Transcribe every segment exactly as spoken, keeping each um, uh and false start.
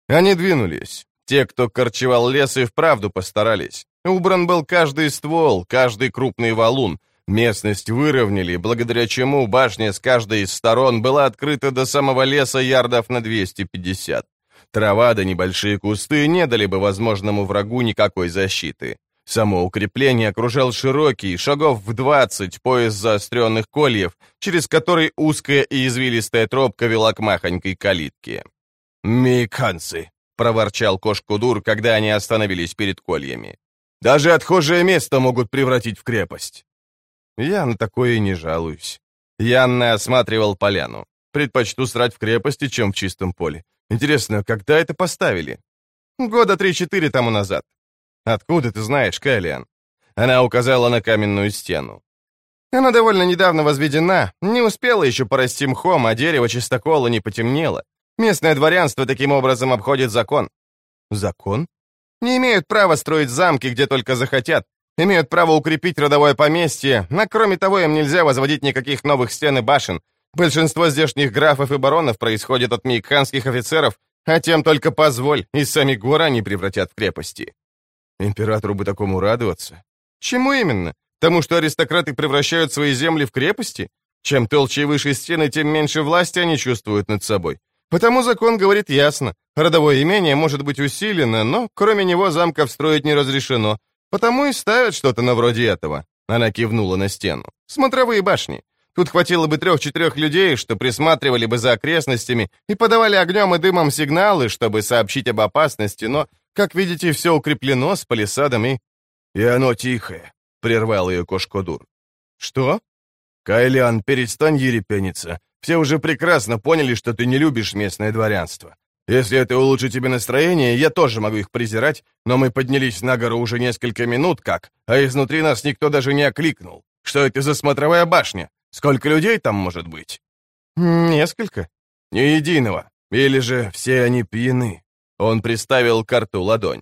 Они двинулись. Те, кто корчевал лес, и вправду постарались. Убран был каждый ствол, каждый крупный валун. Местность выровняли, благодаря чему башня с каждой из сторон была открыта до самого леса ярдов на двести пятьдесят. Трава да небольшие кусты не дали бы возможному врагу никакой защиты. Само укрепление окружал широкий, шагов в двадцать, пояс заостренных кольев, через который узкая и извилистая тропка вела к махонькой калитке. «Мейканцы!» — проворчал Кош-Кудур, когда они остановились перед кольями. «Даже отхожее место могут превратить в крепость». Я на такое и не жалуюсь. Янна осматривал поляну. Предпочту срать в крепости, чем в чистом поле. Интересно, когда это поставили? Года три-четыре тому назад. Откуда ты знаешь, Кайлиан? Она указала на каменную стену. Она довольно недавно возведена, не успела еще порасти мхом, а дерево чистокола не потемнело. Местное дворянство таким образом обходит закон. Закон? Не имеют права строить замки, где только захотят. Имеют право укрепить родовое поместье, но кроме того им нельзя возводить никаких новых стен и башен. Большинство здешних графов и баронов происходит от мейкханских офицеров, а тем только позволь, и сами горы они превратят в крепости. Императору бы такому радоваться. Чему именно? Тому, что аристократы превращают свои земли в крепости? Чем толще и выше стены, тем меньше власти они чувствуют над собой. Потому закон говорит ясно. Родовое имение может быть усилено, но кроме него замков строить не разрешено. Потому и ставят что-то на вроде этого. Она кивнула на стену. Смотровые башни. Тут хватило бы трех-четырех людей, что присматривали бы за окрестностями и подавали огнем и дымом сигналы, чтобы сообщить об опасности, но, как видите, все укреплено с палисадом и... «И оно тихое», — прервал ее Кош-Кудур. «Что?» «Кайлиан, перестань ерепениться. Все уже прекрасно поняли, что ты не любишь местное дворянство. Если это улучшит тебе настроение, я тоже могу их презирать, но мы поднялись на гору уже несколько минут как, а изнутри нас никто даже не окликнул. Что это за смотровая башня? Сколько людей там может быть?» «Несколько». «Ни единого. Или же все они пьяны». Он приставил к рту ладонь.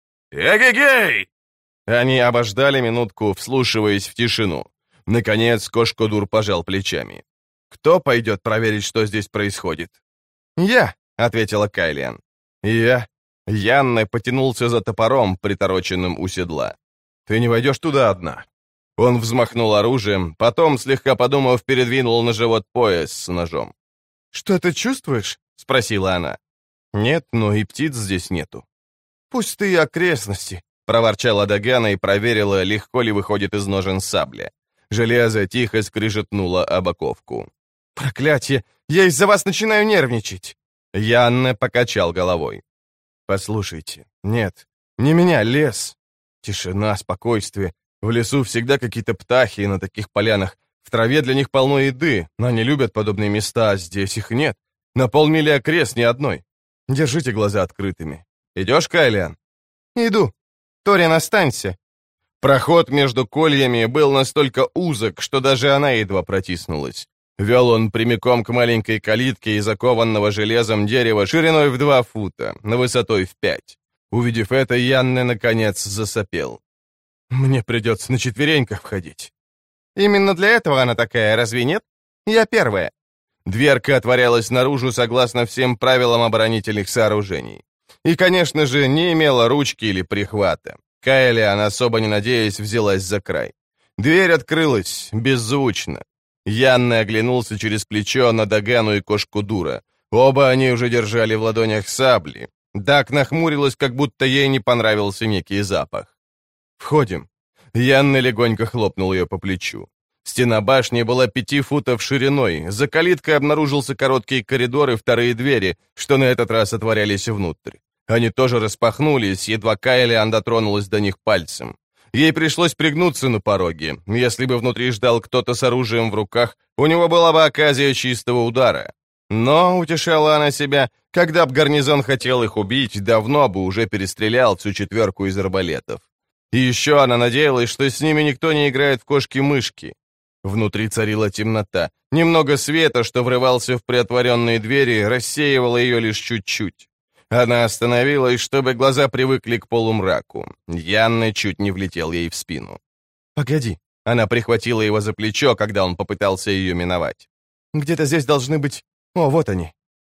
«Эгегей!» Они обождали минутку, вслушиваясь в тишину. Наконец Кош-Кудур пожал плечами. «Кто пойдет проверить, что здесь происходит?» «Я», — ответила Кайлиан. «Я». Янна потянулся за топором, притороченным у седла. «Ты не войдешь туда одна». Он взмахнул оружием, потом, слегка подумав, передвинул на живот пояс с ножом. «Что ты чувствуешь?» — спросила она. «Нет, но и птиц здесь нету». «Пустые окрестности», — проворчала Дагана и проверила, легко ли выходит из ножен сабля. Железо тихо скрижетнуло об оковку. «Проклятие! Я из-за вас начинаю нервничать!» Янна покачал головой. «Послушайте, нет, не меня, лес. Тишина, спокойствие. В лесу всегда какие-то птахи, и на таких полянах. В траве для них полно еды, но они любят подобные места, а здесь их нет. На полмили окрест ни одной. Держите глаза открытыми. Идешь, Кайлиан?» «Иду. Торин, останься». Проход между кольями был настолько узок, что даже она едва протиснулась. Вел он прямиком к маленькой калитке из окованного железом дерева шириной в два фута, на высотой в пять. Увидев это, Янне наконец засопел. «Мне придется на четвереньках входить». «Именно для этого она такая, разве нет? Я первая». Дверка отворялась наружу согласно всем правилам оборонительных сооружений. И, конечно же, не имела ручки или прихвата. Кайлиан, особо не надеясь, взялась за край. Дверь открылась, беззвучно. Янна оглянулся через плечо на Дагану и Кош-Кудура. Оба они уже держали в ладонях сабли. Дак нахмурилась, как будто ей не понравился некий запах. «Входим». Янна легонько хлопнул ее по плечу. Стена башни была пяти футов шириной. За калиткой обнаружился короткий коридор и вторые двери, что на этот раз отворялись внутрь. Они тоже распахнулись, едва Кайлиан дотронулась до них пальцем. Ей пришлось пригнуться на пороге. Если бы внутри ждал кто-то с оружием в руках, у него была бы оказия чистого удара. Но, утешала она себя, когда б гарнизон хотел их убить, давно бы уже перестрелял всю четверку из арбалетов. И еще она надеялась, что с ними никто не играет в кошки-мышки. Внутри царила темнота. Немного света, что врывался в приотворенные двери, рассеивало ее лишь чуть-чуть. Она остановилась, чтобы глаза привыкли к полумраку. Янна чуть не влетел ей в спину. «Погоди». Она прихватила его за плечо, когда он попытался ее миновать. «Где-то здесь должны быть... О, вот они».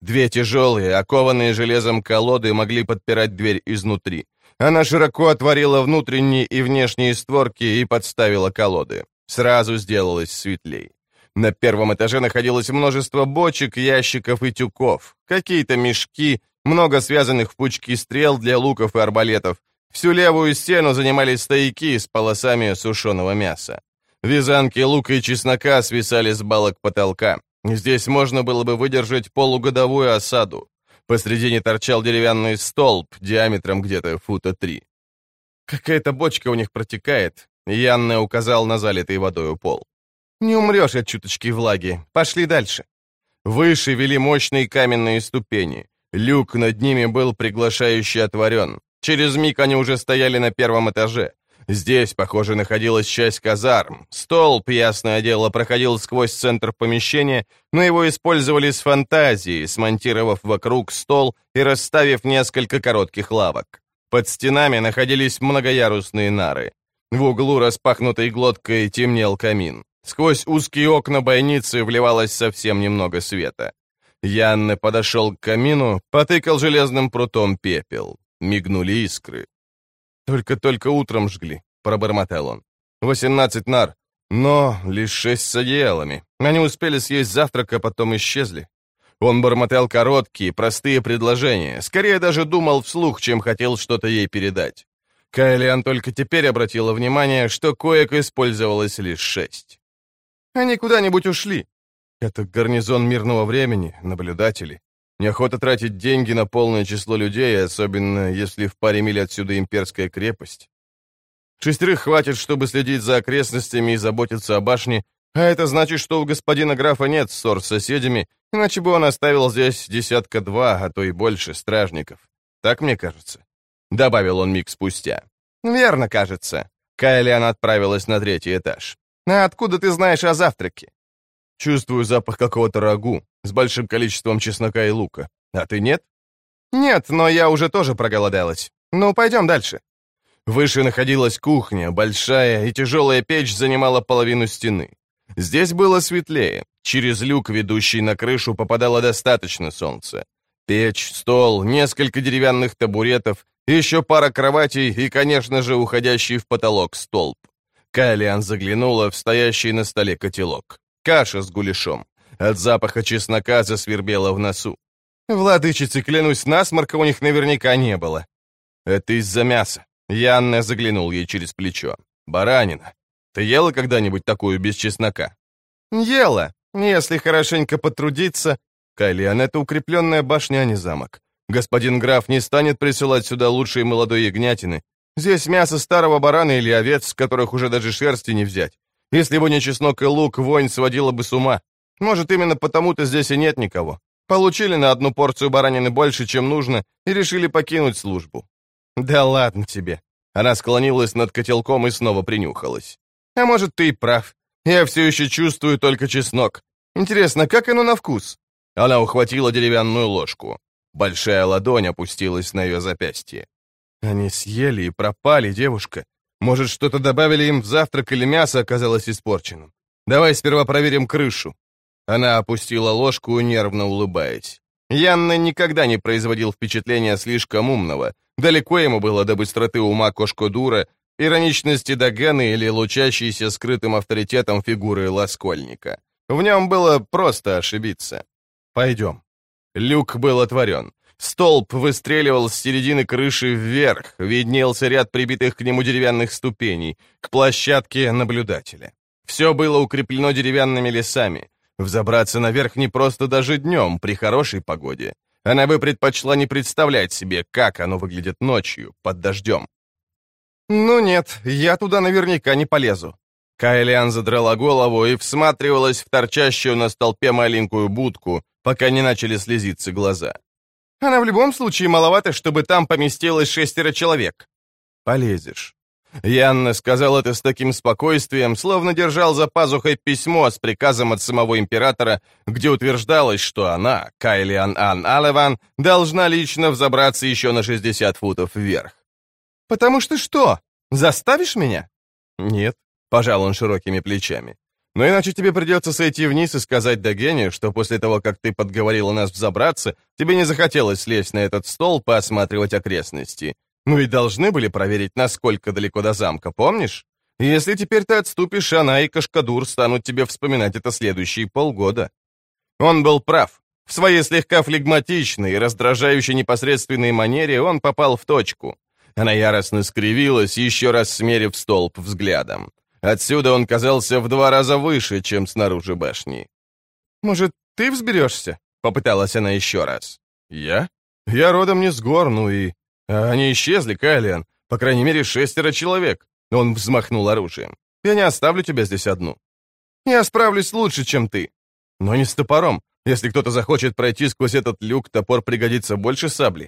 Две тяжелые, окованные железом колоды могли подпирать дверь изнутри. Она широко отворила внутренние и внешние створки и подставила колоды. Сразу сделалось светлей. На первом этаже находилось множество бочек, ящиков и тюков, какие-то мешки, много связанных в пучки стрел для луков и арбалетов. Всю левую стену занимали стояки с полосами сушеного мяса. Вязанки лука и чеснока свисали с балок потолка. Здесь можно было бы выдержать полугодовую осаду. Посредине торчал деревянный столб диаметром где-то фута три. «Какая-то бочка у них протекает», — Янне указал на залитый водою пол. «Не умрешь от чуточки влаги. Пошли дальше». Выше вели мощные каменные ступени. Люк над ними был приглашающе отворен. Через миг они уже стояли на первом этаже. Здесь, похоже, находилась часть казарм. Столб, ясное дело, проходил сквозь центр помещения, но его использовали с фантазией, смонтировав вокруг стол и расставив несколько коротких лавок. Под стенами находились многоярусные нары. В углу распахнутой глоткой темнел камин. Сквозь узкие окна бойницы вливалось совсем немного света. Янне подошел к камину, потыкал железным прутом пепел. Мигнули искры. «Только-только утром жгли», — пробормотал он. «Восемнадцать нар, но лишь шесть с одеялами. Они успели съесть завтрак, а потом исчезли». Он бормотал короткие, простые предложения, скорее даже думал вслух, чем хотел что-то ей передать. Кайлиан только теперь обратила внимание, что коек использовалось лишь шесть. «Они куда-нибудь ушли». «Это гарнизон мирного времени, наблюдатели. Неохота тратить деньги на полное число людей, особенно если в паре миль отсюда имперская крепость. Шестерых хватит, чтобы следить за окрестностями и заботиться о башне, а это значит, что у господина графа нет ссор с соседями, иначе бы он оставил здесь десятка-два, а то и больше стражников. Так мне кажется», — добавил он миг спустя. «Верно, кажется». Кайлиан отправилась на третий этаж. «А откуда ты знаешь о завтраке?» «Чувствую запах какого-то рагу с большим количеством чеснока и лука. А ты нет?» «Нет, но я уже тоже проголодалась. Ну, пойдем дальше». Выше находилась кухня, большая и тяжелая печь занимала половину стены. Здесь было светлее. Через люк, ведущий на крышу, попадало достаточно солнца. Печь, стол, несколько деревянных табуретов, еще пара кроватей и, конечно же, уходящий в потолок столб. Кайлиан заглянула в стоящий на столе котелок. Каша с гуляшом. От запаха чеснока засвербело в носу. Владычицы, клянусь, насморка у них наверняка не было. Это из-за мяса. Янне заглянул ей через плечо. Баранина. Ты ела когда-нибудь такую без чеснока? Ела. Если хорошенько потрудиться. Кайлиан, это укрепленная башня, а не замок. Господин граф не станет присылать сюда лучшие молодой ягнятины. Здесь мясо старого барана или овец, с которых уже даже шерсти не взять. Если бы не чеснок и лук, вонь сводила бы с ума. Может, именно потому-то здесь и нет никого. Получили на одну порцию баранины больше, чем нужно, и решили покинуть службу. Да ладно тебе. Она склонилась над котелком и снова принюхалась. А может, ты и прав. Я все еще чувствую только чеснок. Интересно, как оно на вкус? Она ухватила деревянную ложку. Большая ладонь опустилась на ее запястье. Они съели и пропали, девушка. Может, что-то добавили им в завтрак или мясо оказалось испорченным. Давай сперва проверим крышу». Она опустила ложку, нервно улыбаясь. Янне никогда не производил впечатления слишком умного. Далеко ему было до быстроты ума Кошкодура, ироничности Дагена или лучащейся скрытым авторитетом фигуры Ласкольника. В нем было просто ошибиться. «Пойдем». Люк был отворен. Столб выстреливал с середины крыши вверх, виднелся ряд прибитых к нему деревянных ступеней, к площадке наблюдателя. Все было укреплено деревянными лесами. Взобраться наверх не просто даже днем, при хорошей погоде. Она бы предпочла не представлять себе, как оно выглядит ночью, под дождем. «Ну нет, я туда наверняка не полезу». Кайлиан задрала голову и всматривалась в торчащую на столпе маленькую будку, пока не начали слезиться глаза. «Она в любом случае маловато, чтобы там поместилось шестеро человек». «Полезешь». Янна сказал это с таким спокойствием, словно держал за пазухой письмо с приказом от самого императора, где утверждалось, что она, Кайлиан Ан Алеван, должна лично взобраться еще на шестьдесят футов вверх. «Потому что что? Заставишь меня?» «Нет», — пожал он широкими плечами. Но иначе тебе придется сойти вниз и сказать Дагене, что после того, как ты подговорила нас взобраться, тебе не захотелось лезть на этот столб и осматривать окрестности. Мы ведь должны были проверить, насколько далеко до замка, помнишь? Если теперь ты отступишь, она и Кашкадур станут тебе вспоминать это следующие полгода». Он был прав. В своей слегка флегматичной и раздражающей непосредственной манере он попал в точку. Она яростно скривилась, еще раз смерив столб взглядом. Отсюда он казался в два раза выше, чем снаружи башни. «Может, ты взберешься?» — попыталась она еще раз. «Я? Я родом не с гор, ну и...» «Они исчезли, Кайлиан. По крайней мере, шестеро человек». Он взмахнул оружием. «Я не оставлю тебя здесь одну. Я справлюсь лучше, чем ты. Но не с топором. Если кто-то захочет пройти сквозь этот люк, топор пригодится больше сабли».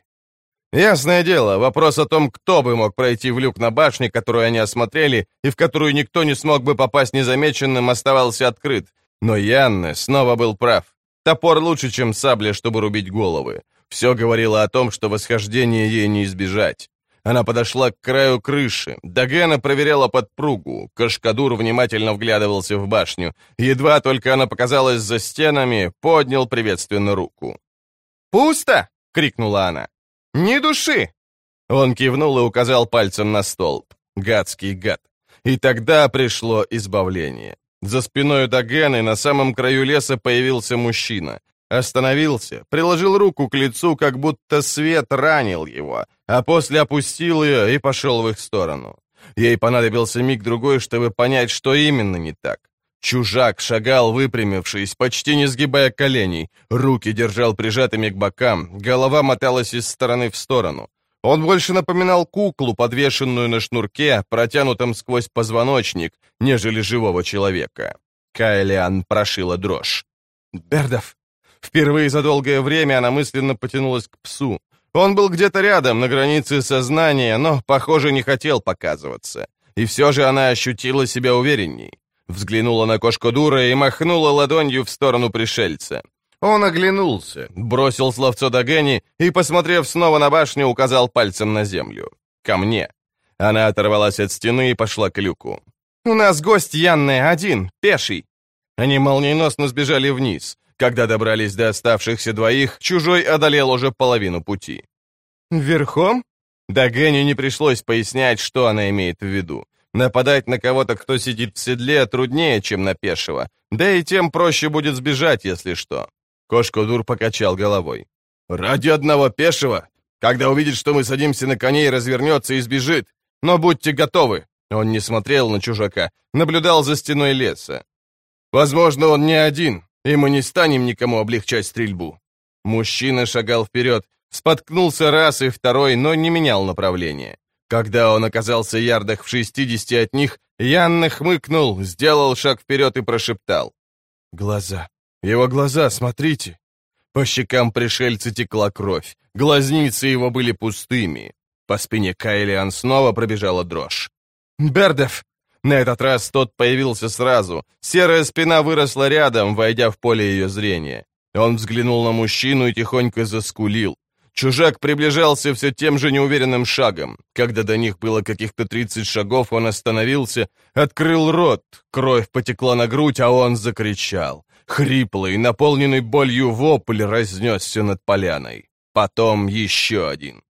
Ясное дело, вопрос о том, кто бы мог пройти в люк на башне, которую они осмотрели, и в которую никто не смог бы попасть незамеченным, оставался открыт. Но Янне снова был прав. Топор лучше, чем сабля, чтобы рубить головы. Все говорило о том, что восхождение ей не избежать. Она подошла к краю крыши. Дагена проверяла подпругу. Кашкадур внимательно вглядывался в башню. Едва только она показалась за стенами, поднял приветственно руку. «Пусто!» — крикнула она. «Ни души!» Он кивнул и указал пальцем на столб. Гадский гад. И тогда пришло избавление. За спиной Дагены на самом краю леса появился мужчина. Остановился, приложил руку к лицу, как будто свет ранил его, а после опустил ее и пошел в их сторону. Ей понадобился миг-другой, чтобы понять, что именно не так. Чужак шагал, выпрямившись, почти не сгибая коленей, руки держал прижатыми к бокам, голова моталась из стороны в сторону. Он больше напоминал куклу, подвешенную на шнурке, протянутом сквозь позвоночник, нежели живого человека. Кайлиан прошила дрожь. «Бердов!» Впервые за долгое время она мысленно потянулась к псу. Он был где-то рядом, на границе сознания, но, похоже, не хотел показываться. И все же она ощутила себя уверенней. Взглянула на Кашкадура и махнула ладонью в сторону пришельца. Он оглянулся, бросил словцо Дагене и, посмотрев снова на башню, указал пальцем на землю. «Ко мне». Она оторвалась от стены и пошла к люку. «У нас гость Янне один, пеший». Они молниеносно сбежали вниз. Когда добрались до оставшихся двоих, чужой одолел уже половину пути. «Верхом?» Дагене не пришлось пояснять, что она имеет в виду. Нападать на кого-то, кто сидит в седле, труднее, чем на пешего. Да и тем проще будет сбежать, если что. Кашкадур покачал головой. «Ради одного пешего? Когда увидит, что мы садимся на коней, развернется и сбежит. Но будьте готовы!» Он не смотрел на чужака, наблюдал за стеной леса. «Возможно, он не один, и мы не станем никому облегчать стрельбу». Мужчина шагал вперед, споткнулся раз и второй, но не менял направления. Когда он оказался ярдах в шестидесяти от них, Янне хмыкнул, сделал шаг вперед и прошептал. «Глаза. Его глаза, смотрите». По щекам пришельца текла кровь, глазницы его были пустыми. По спине Кайлиан снова пробежала дрожь. «Бердов!» На этот раз тот появился сразу. Серая спина выросла рядом, войдя в поле ее зрения. Он взглянул на мужчину и тихонько заскулил. Чужак приближался все тем же неуверенным шагом. Когда до них было каких-то тридцать шагов, он остановился, открыл рот, кровь потекла на грудь, а он закричал. Хриплый, наполненный болью вопль разнесся над поляной. Потом еще один.